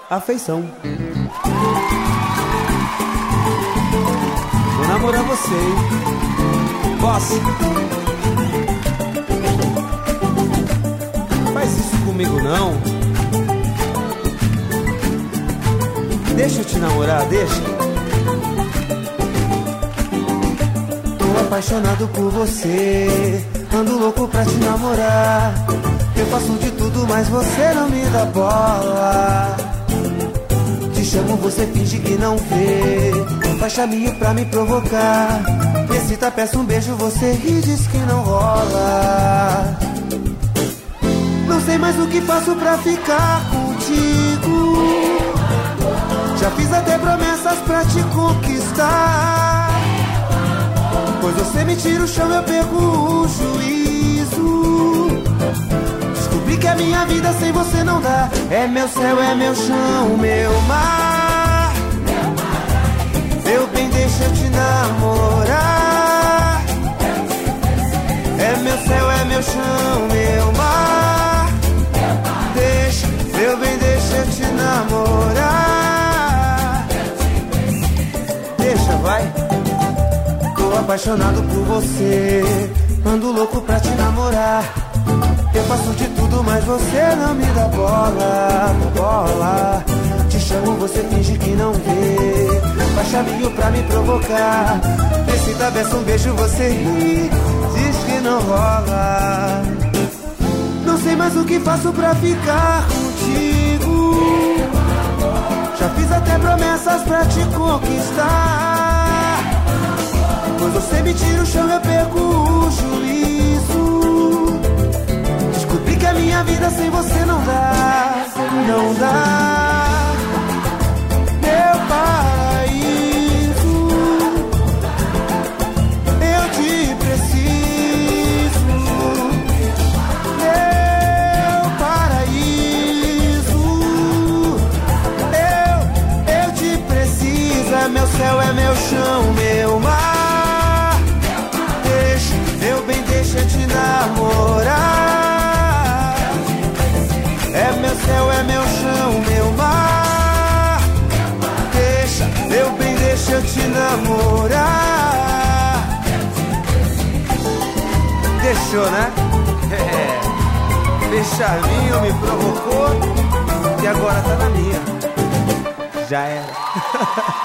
afeição. Vou namorar você, hein? Boss, faz isso comigo não. Deixa eu te namorar, deixa. Tô apaixonado por você, ando louco pra te namorar. Eu faço de tudo, mas você não me dá bola. Te chamo, você finge que não vê, faz chaminho pra me provocar. Me excita, peço um beijo, você ri, diz que não rola. Não sei mais o que faço pra ficar contigo. Já fiz até promessas pra te conquistar. Pois você me tira o chão, eu perco o juízo. Descobri que a minha vida sem você não dá. É meu céu, é meu chão, meu mar. Meu bem, deixa eu te namorar. É meu céu, é meu chão, meu mar. Deixa, meu bem, deixa eu te namorar. Deixa, vai. Tô apaixonado por você, ando louco pra te namorar. Eu faço de tudo, mas você não me dá bola, bola. Te chamo, você finge que não vê, faz chaminho pra me provocar. Nesse beça um beijo, você ri, diz que não rola. Não sei mais o que faço pra ficar contigo. Já fiz até promessas pra te conquistar. Pois você me tira o chão, eu perco o juízo. Descobri que a minha vida sem você não dá, não dá. Meu paraíso, eu te preciso. Meu paraíso, eu te preciso. É meu céu, é meu chão, meu mar. Deixa, meu bem, deixa eu te namorar. É meu céu, é meu chão, meu mar. Deixa, meu bem, deixa eu te namorar. Deixou, né? Fez charminho, me provocou e agora tá na minha. Já era.